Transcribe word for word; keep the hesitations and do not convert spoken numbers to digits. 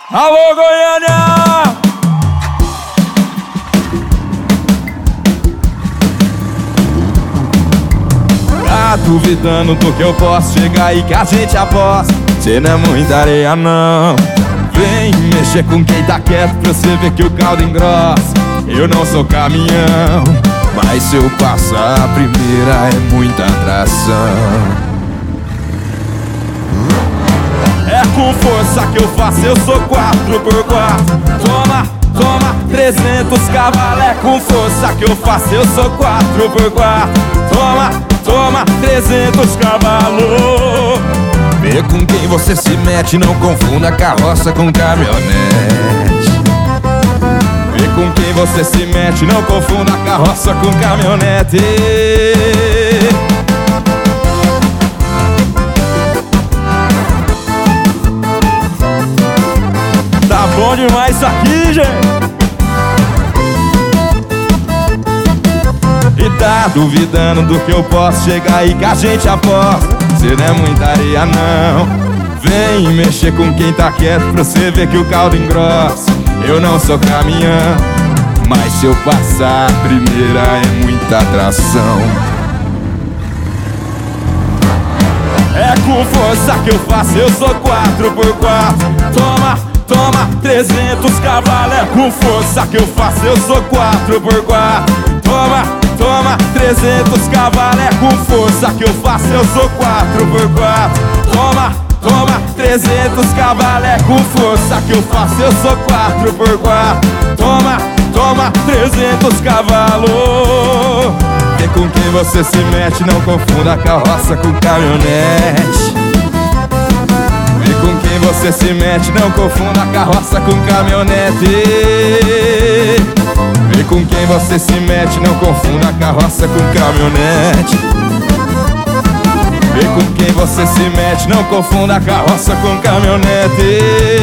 Alô, Goiânia! Tá duvidando do que eu posso? Chega aí que a gente aposta. Cê não é muita areia não. Vem mexer com quem tá quieto pra você ver que o caldo engrossa. Eu não sou caminhão, mas se eu passar a primeira é muita atração. É com força que eu faço, eu sou quatro por quatro. Toma, toma, trezentos cavalos. É com força que eu faço, eu sou quatro por quatro. Toma, toma, trezentos cavalos. Vê com quem você se mete, não confunda carroça com caminhonete. Vê com quem você se mete, não confunda carroça com caminhonete. Tá bom demais isso aqui, gente. E tá duvidando do que eu posso? Chega aí que a gente aposta. Cê não é muita areia não. Vem mexer com quem tá quieto pra você ver que o caldo engrossa. Eu não sou caminhão, mas se eu passar a primeira é muita atração. É com força que eu faço, eu sou quatro por quatro. Toma, toma, trezentos cavalos. É com força que eu faço, eu sou quatro por quatro. Toma, toma, trezentos cavalos. É com força que eu faço, eu sou quatro por quatro. Toma, toma, trezentos cavalos. É com força que eu faço, eu sou quatro por quatro. Toma, toma, trezentos cavalos. Vê com quem você se mete, não confunda carroça com caminhonete. Vê com quem você se mete, não confunda carroça com caminhonete. Vê com quem você se mete, não confunda carroça com caminhonete. Vê com quem você se mete, não confunda carroça com caminhonete.